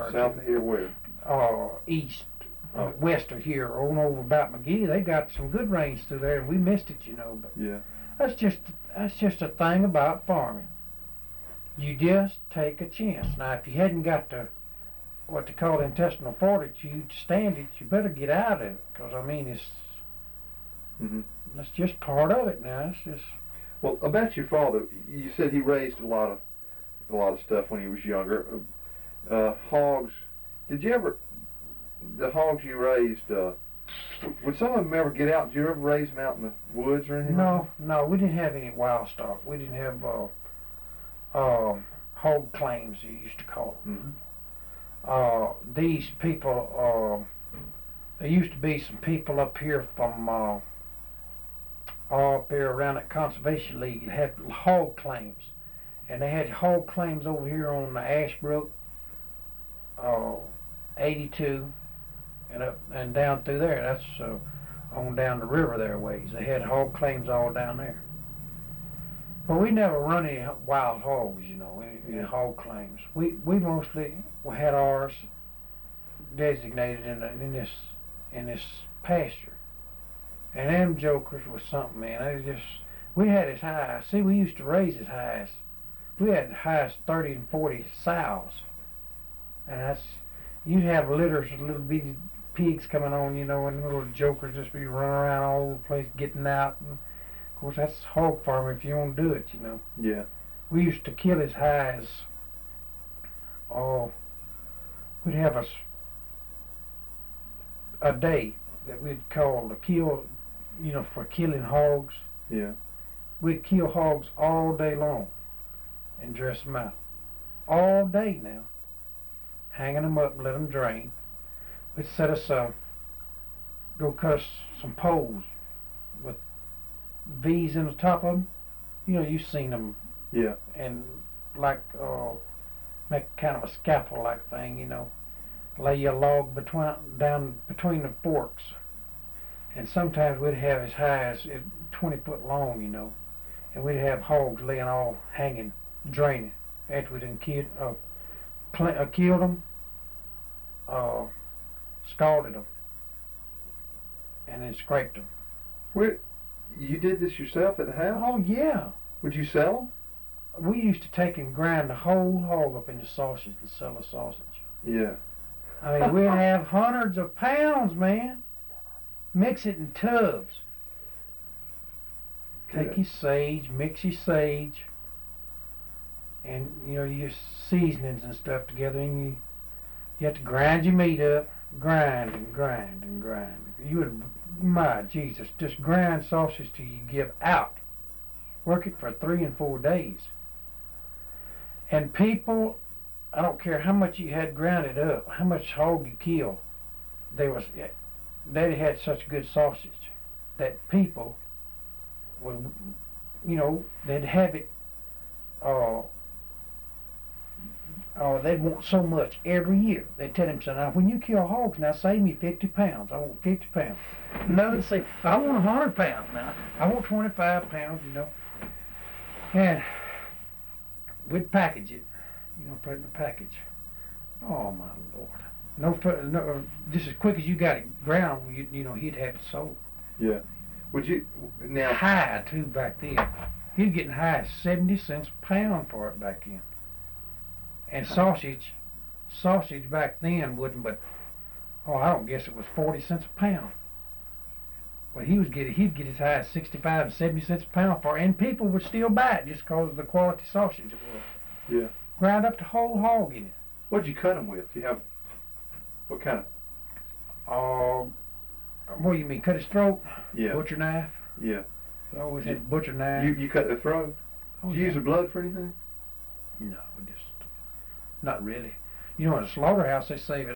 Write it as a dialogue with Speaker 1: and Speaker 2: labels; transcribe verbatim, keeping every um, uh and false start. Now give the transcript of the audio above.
Speaker 1: or
Speaker 2: South
Speaker 1: two.
Speaker 2: of here, where?
Speaker 1: Uh, east,
Speaker 2: Oh.
Speaker 1: west of here, on over about McGee. They got some good rains through there, and we missed it, you know. But
Speaker 2: Yeah.
Speaker 1: that's just that's just a thing about farming. You just take a chance. Now, if you hadn't got the what they call intestinal fortitude to stand it, you better get out of it. Because I mean, it's
Speaker 2: Mm-hmm.
Speaker 1: that's just part of it now. It's just
Speaker 2: Well, about your father, you said he raised a lot of a lot of stuff when he was younger. Uh, hogs. Did you ever the hogs you raised? Uh, would some of them ever get out? Did you ever raise them out in the woods or anything?
Speaker 1: no, no. We didn't have any wild stock. We didn't have uh, uh, hog claims, you used to call them.
Speaker 2: Mm-hmm.
Speaker 1: Uh, these people. Uh, there used to be some people up here from uh, all up here around that conservation league that had hog claims, and they had hog claims over here on the Ashbrook, uh, eighty-two, and up and down through there. That's uh, on down the river there ways. They had hog claims all down there. But we never run any wild hogs, you know, any, any
Speaker 2: Yeah.
Speaker 1: hog claims. We we mostly had ours designated in, the, in this in this pasture. And them jokers was something, man. They just we had as high. See, we used to raise as high as we had as high as thirty and forty sows, and that's you'd have litters of little bitty pigs coming on, you know, and little jokers just be running around all over the place getting out. And of course, that's hog farming if you don't do it, you know.
Speaker 2: Yeah.
Speaker 1: We used to kill as high as oh, we'd have a s- a day that we'd call the kill, you know, for killing hogs.
Speaker 2: Yeah.
Speaker 1: We'd kill hogs all day long and dress them out. All day now. Hanging them up, let them drain. We'd set us uh, go cut us some poles with V's in the top of them. You know, you've seen them.
Speaker 2: Yeah.
Speaker 1: And like, uh, make kind of a scaffold-like thing, you know. Lay a log between down between the forks, and sometimes we'd have as high as uh, twenty foot long, you know, and we'd have hogs laying all hanging, draining after we done killed, uh, cl- uh, killed them, uh, scalded them, and then scraped them.
Speaker 2: Where you did this yourself at the house?
Speaker 1: Oh yeah,
Speaker 2: Would you sell
Speaker 1: we used to take and grind the whole hog up into sausage and sell the sausage.
Speaker 2: them? Yeah.
Speaker 1: I mean, we'd have hundreds of pounds, man. Mix it in tubs. Take
Speaker 2: Good.
Speaker 1: your sage, mix your sage, and you know your seasonings and stuff together, and you you have to grind your meat up, grind and grind and grind. You would, my Jesus, just grind sausage till you give out. Work it for three and four days. And people, I don't care how much you had grounded up, how much hog you killed, there was, Daddy had such good sausage that people would, you know, they'd have it, uh, uh, they'd want so much every year. They'd tell him, son, now when you kill hogs, now save me fifty pounds. I want fifty pounds. Another say, I want one hundred pounds now. I want twenty-five pounds, you know. And we'd package it, you know, put it in a package. Oh my Lord! No, fu- no, just as quick as you got it ground, you, you know, he'd have it sold.
Speaker 2: Yeah. Would you now?
Speaker 1: High too back then. He was getting high as seventy cents a pound for it back then. And sausage, sausage back then wouldn't, but oh, I don't guess it was forty cents a pound. But he was getting, he'd get as high as sixty-five and seventy cents a pound for it, and people would still buy it just because of the quality sausage it was.
Speaker 2: Yeah.
Speaker 1: Ground up the whole hog in it.
Speaker 2: What'd you cut them with? You have what kind of?
Speaker 1: Uh, what do you mean, cut his throat?
Speaker 2: Yeah.
Speaker 1: Butcher knife?
Speaker 2: Yeah.
Speaker 1: I always had a butcher knife.
Speaker 2: You you cut the throat?
Speaker 1: Oh,
Speaker 2: Did you
Speaker 1: yeah.
Speaker 2: use the blood for anything?
Speaker 1: No, just not really. You know, at a slaughterhouse they save it